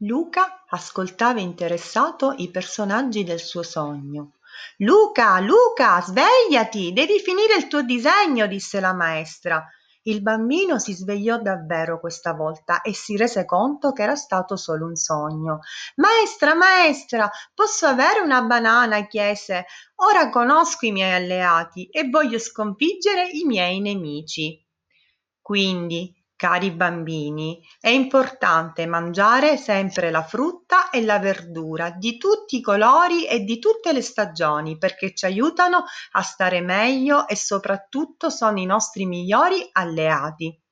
Luca ascoltava interessato i personaggi del suo sogno. Luca, Luca, svegliati, devi finire il tuo disegno, disse la maestra. Il bambino si svegliò davvero questa volta e si rese conto che era stato solo un sogno. Maestra, maestra, posso avere una banana? Chiese. Ora conosco i miei alleati e voglio sconfiggere i miei nemici. Quindi, cari bambini, è importante mangiare sempre la frutta e la verdura di tutti i colori e di tutte le stagioni perché ci aiutano a stare meglio e soprattutto sono i nostri migliori alleati.